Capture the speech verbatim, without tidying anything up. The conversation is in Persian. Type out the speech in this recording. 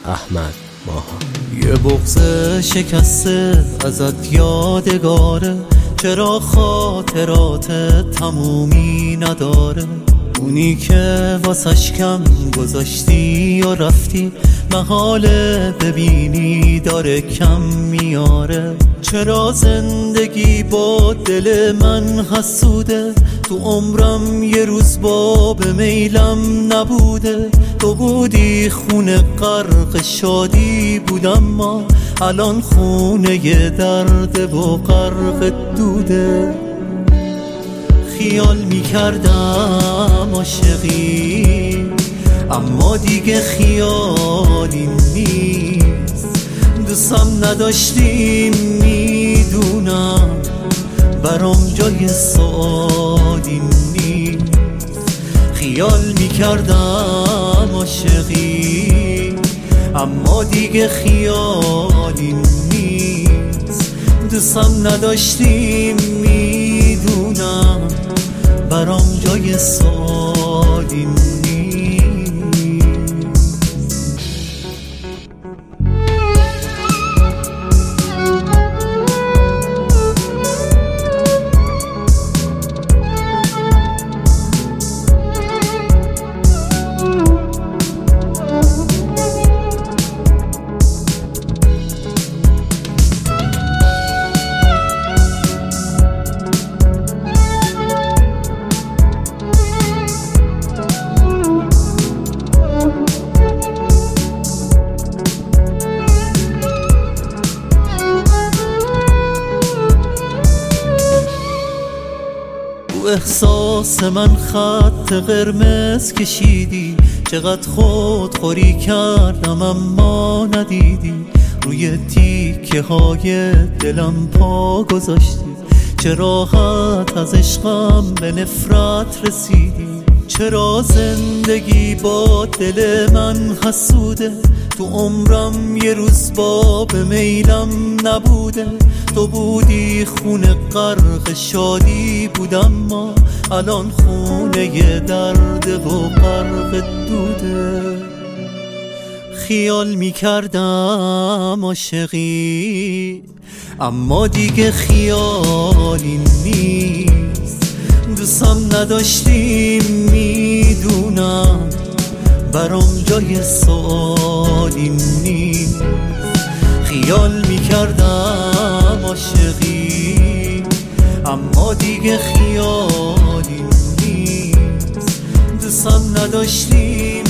احمد ماها. یه بغض شکسته ازت یادگاره، چرا خاطرات تمومی نداره؟ اونی که واسش کم گذاشتی و رفتی، محاله ببینی داره کم میاره. چرا زندگی با دل من حسوده؟ تو عمرم یه روز با به میلم نبوده. تو بودی خونه غرق شادی بودم، ما الان خونه ی درد و غرق دوده. خیال میکردم عاشقی، اما دیگه خیالی نیست. دوستم نداشتی میدونم، برام جای سوالی نیست. خیال میکردم عاشقی، اما دیگه خیالی نیست. دوستم نداشتی میدونم، برام جای سوالی نیست. احساس من خط قرمز کشیدی، چقدر خودخوری کردم اما ندیدی. روی تیکه های دلم پا گذاشتی، چه راحت از عشقم به نفرت رسیدی. چرا زندگی با دل من حسوده؟ تو عمرم یه روز با به میلم نبوده. تو بودی خونه غرق شادی بودم، ما الان خونه ی درد و غرق دوده. خیال میکردم عاشقی، اما دیگه خیالی نیست. دوستم نداشتی میدونم، برام جای سوالی نیست. خیال میکردم عاشقی، اما دیگه خیالی نیست. دوستم نداشتی